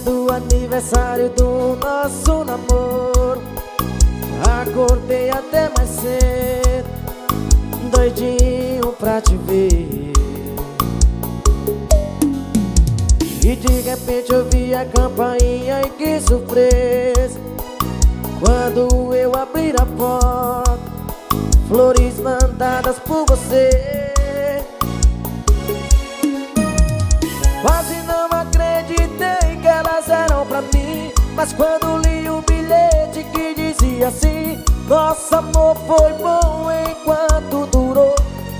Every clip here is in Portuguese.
do aniversário do nosso namoro, acordei até mais cedo, doidinho pra te ver. E de repente eu vi a campainha e que surpresa, quando eu abri a porta, flores mandadas por você. Quase não acreditei que elas eram pra mim, mas quando li o bilhete que dizia assim: nosso amor foi bom enquanto durou.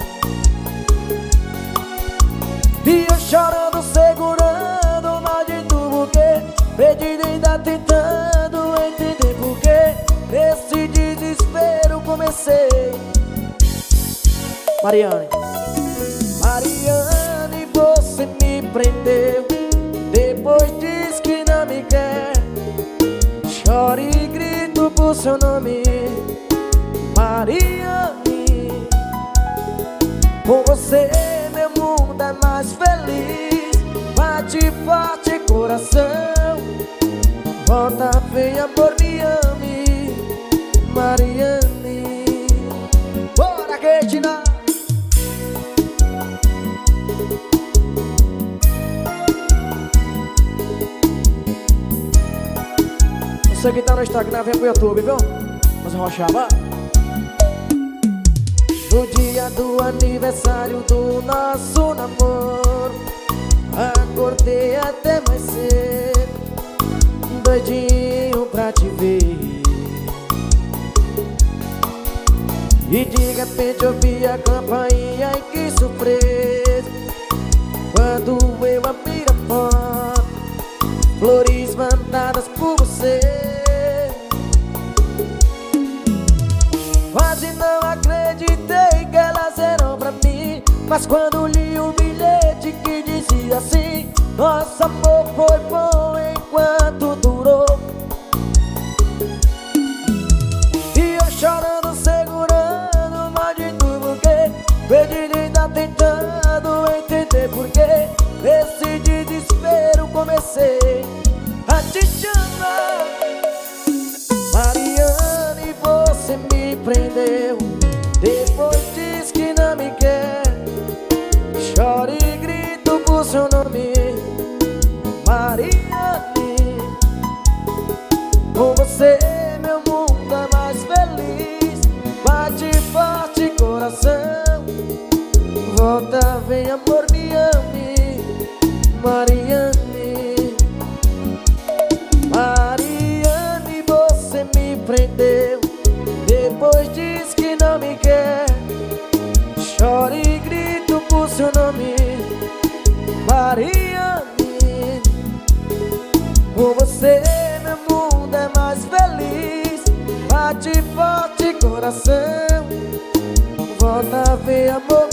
E eu chorando, segurando mal de tudo que perdido, ainda tentando entender porquê. Nesse desespero comecei. Mariane, você me prendeu, depois diz que não me quer. Choro e grito por seu nome, Mariane. Com você meu mundo é mais feliz. Bate forte coração, volta, vem amor, me ame, Mariane. Bora, Ketina! Você que tá no Instagram, vem pro YouTube, viu? Vamos rochar, vai! No dia do aniversário do nosso namoro, acordei até mais cedo, doidinho pra te ver. E de repente eu vi a campainha e que surpresa, quando eu abri a porta, flores mandadas por você. Quase não acreditei que elas eram pra mim, mas quando li o bilhete que dizia assim: nosso amor foi bom enquanto durou. E eu chorando, segurando mal de tudo que perdido, ainda tentando entender porquê. Nesse desespero comecei a te chamar. Mariane, você me prendeu, depois diz que não me quer. Choro e grito por seu nome, Mariane. Com você meu mundo é mais feliz. Bate forte coração, volta, vem amor, me ame, Mariane. Mariane, você me prendeu, depois diz que não me quer. Choro e grito por seu nome, Mariane. Com você meu mundo é mais feliz. Bate forte coração, volta, vem amor,